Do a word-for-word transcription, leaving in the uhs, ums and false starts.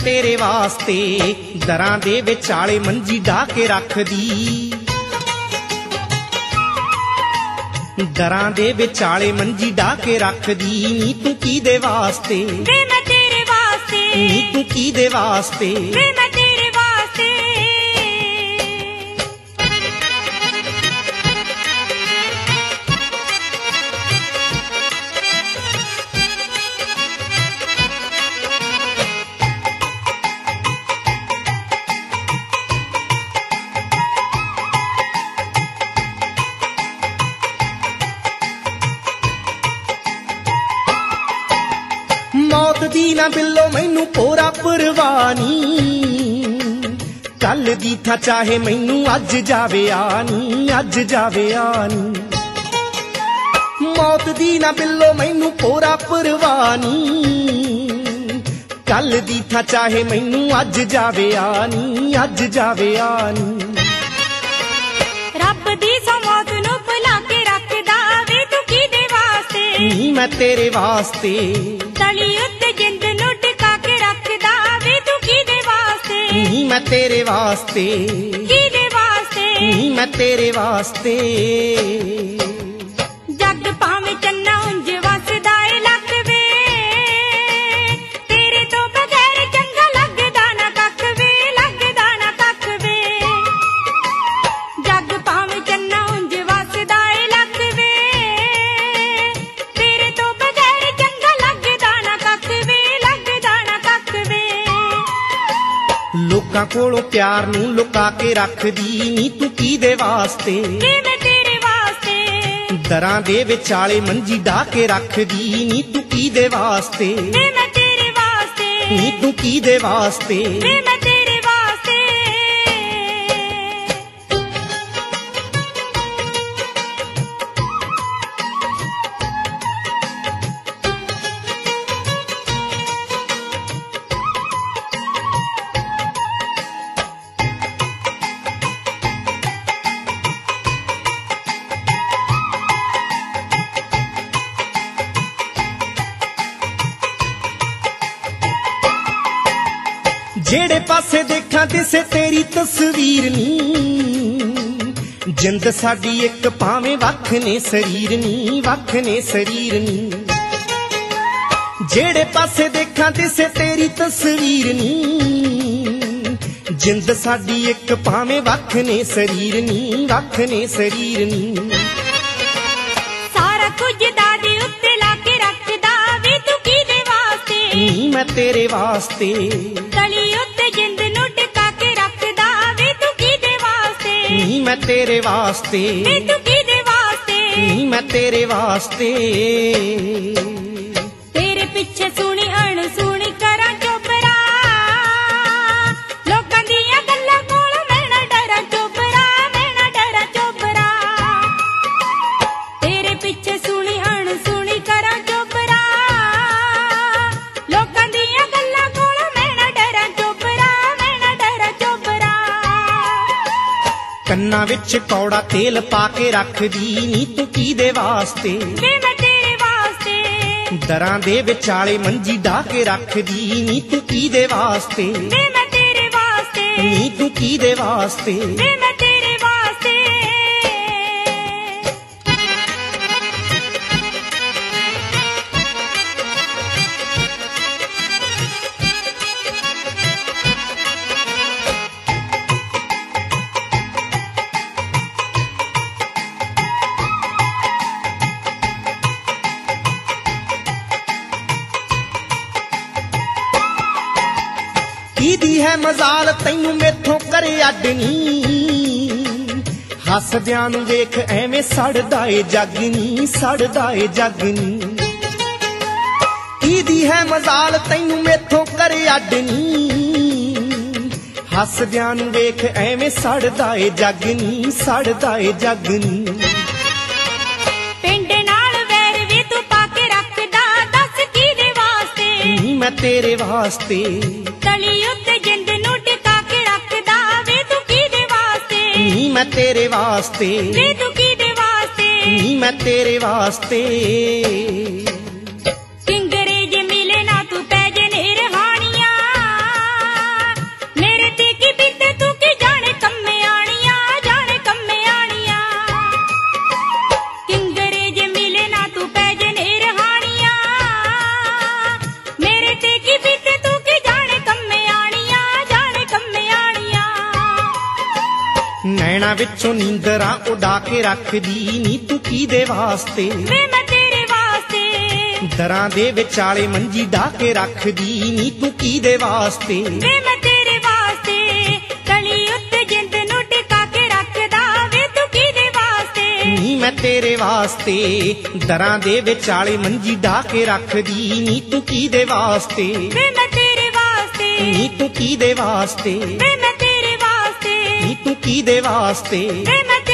तेरे वास्ते दरां दे विचाले मंजी ढा के रखदी दरां दे विचाले मंजी ढा के रखदी नी तू की दे वास्ते वे मैं तेरे वास्ते नी तू की दे वास्ते वे मैं तेरे वास्ते मौत दी ना बिल्लो मैनू पोरा परवानी कल दी था चाहे मैनू अज जावे आनी अज जावे आनी मौत दी ना बिल्लो मैनू पोरा परवानी कल दी था चाहे मैनू अज जावे आनी अज जावे आनी रब दी सौ मौत नू भुला के रखदा वे तू की दे वास्ते नी मैं तेरे वास्ते तली उत्ते जिंद नू टिका के रखदा वे तू की दे वास्ते नी मैं तेरे वास्ते की दे वास्ते नी मैं तेरे वास्ते जग भावें चन्ना उंज वसदा ए लख वे तेरे तो बगैर चंगा लगदा ना कख वे लगदा ना कख वे जग भावें चन्ना उंज वसदा ए लख वे तेरे तो बगैर चंगा लगदा ना कख वे लगदा ना कख वे लोकां कोलों प्यार नू लुका के रखदी नी तू की दे वास्ते वे मैं तेरे वास्ते दरां दे विचाले मंजी ढा के रखदी नी तू की दे वास्ते वे मैं तेरे वास्ते नी तू की दे वास्ते वे मैं तेरे वास्ते जेड़े पासे देखा दिसे तेरी तस्वीर नी जिंद साडी एक भावें वख ने शरीर नी वख ने शरीर नी जेड़े पासे देखा दिसे तेरी तस्वीर नी जिंद साडी एक भावें वख ने शरीर नी वख ने शरीर नी सारा कुछ दादे उत्ते ला के रखदा वे तू की दे वास्ते नी मैं तेरे वास्ते तली उत्ते जिंद नू टिका के रखदा वे तू की दे वास्ते नी मैं तेरे वास्ते वे तू की दे वास्ते नी मैं तेरे वास्ते तेरे पिछे सुनी अणसुनी करा चोपरा लोकां दियां गल्लां कोलों मैं ना डरा चोपरा मैं ना डरा चोपरा तेरे पिछे सुनी अणसुनी करा चोपरा लोकां दियां गल्लां कोलों मैं ना डरा चोपरा मैं ना डरा चोपरा ਕੰਨਾਂ ਵਿੱਚ ਕੌੜਾ ਤੇਲ ਪਾ ਕੇ ਰੱਖਦੀ ਨੀ ਤੂੰ ਕੀ ਦੇ ਵਾਸਤੇ ਵੇ ਮੈਂ ਤੇਰੇ ਵਾਸਤੇ ਦਰਾਂ ਦੇ ਵਿਚਾਲੇ ਮੰਜੀ ਢਾ ਕੇ ਰੱਖਦੀ ਨੀ ਤੂੰ ਕੀ ਦੇ ਵਾਸਤੇ ਵੇ ਮੈਂ ਤੇਰੇ ਵਾਸਤੇ ਨੀ ਤੂੰ ਕੀ ਦੇ ਵਾਸਤੇ ਵੇ ਮੈਂ ਤੇਰੇ ਵਾਸਤੇ कीदी है मजाल तैनू मेथों करे अडनी हसदियां नू वेख एवें सड़दा ए जग नी सड़दा ए जग नी कीदी है मजाल तैनू मेथों करे अडनी हसदियां नू वेख एवें सड़दा ए जग नी सड़दा ए जग नी पिंड नाल वैर वे तू पाके रखदा दस कीदे वास्ते नी मैं तेरे वास्ते तली उत्ते जिंद नू टिका के रखदा वे तू कीदे वास्ते नी मैं तेरे वास्ते वे तू कीदे वास्ते नी मैं तेरे वास्ते किंगरे जे मिले ना तू पै जे नेरहानियां ਸੁਪਨਿਆਂ ਵਿੱਚੋਂ ਨੀਂਦਰਾਂ ਉਡਾ ਕੇ ਰੱਖਦੀ ਨੀ ਤੂੰ ਕਿਹਦੇ ਵਾਸਤੇ ਵੇ ਮੈਂ ਤੇਰੇ ਵਾਸਤੇ ਦਰਾਂ ਦੇ ਵਿਚਾਲੇ ਮੰਜੀ ਢਾ ਕੇ ਰੱਖਦੀ ਨੀ ਤੂੰ ਕਿਹਦੇ ਵਾਸਤੇ ਵੇ ਮੈਂ ਤੇਰੇ ਵਾਸਤੇ ਕਲੀ ਉੱਤੇ ਜਿੰਦ ਨੂੰ ਟਿਕਾ ਕੇ ਰੱਖਦਾ ਵੇ ਤੂੰ ਕਿਹਦੇ ਵਾਸਤੇ ਨੀ ਮੈਂ ਤੇਰੇ ਵਾਸਤੇ ਦਰਾਂ ਦੇ ਵਿਚਾਲੇ ਮੰਜੀ ਢਾ ਕੇ ਰੱਖਦੀ ਨੀ ਤੂੰ ਕਿਹਦੇ ਵਾਸਤੇ ਵੇ ਮੈਂ ਤੇਰੇ ਵਾਸਤੇ ਨੀ ਤੂੰ ਕਿਹਦੇ ਵਾਸਤੇ ਵੇ ਮੈਂ ਤੇਰੇ ਵਾਸਤੇ ਨੀ ਤੂੰ ਕਿਹਦੇ ਵਾਸਤੇ ਵੇ ਮੈਂ